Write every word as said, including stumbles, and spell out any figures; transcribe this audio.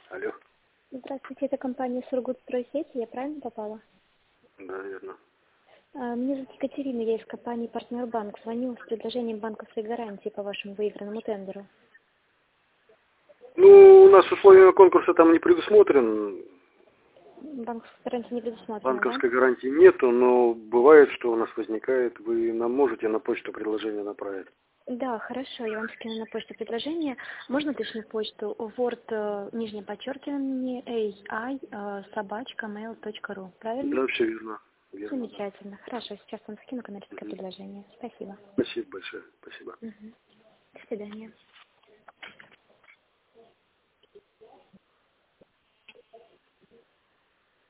Алло. Здравствуйте, это компания Сургутстройсеть, я правильно попала? Да, верно. А, Меня зовут Екатерина, я из компании Партнер Банк. Звоню с предложением банковской гарантии по вашему выигранному тендеру. Ну, у нас условия конкурса там не предусмотрен. Банковская гарантия не предусмотрена, да? Банковской гарантии нету, но бывает, что у нас возникает. Вы нам можете на почту предложение направить. Да, хорошо, я вам скину на почту предложение. Можно уточнить почту? Word, э, нижнее подчеркивание, эй ай, э, собачка, mail точка ру. Правильно? Да, все верно. Верно, да. Замечательно. Хорошо, сейчас вам скину коммерческое Мгм. предложение. Спасибо. Спасибо большое. Спасибо. Мгм. До свидания.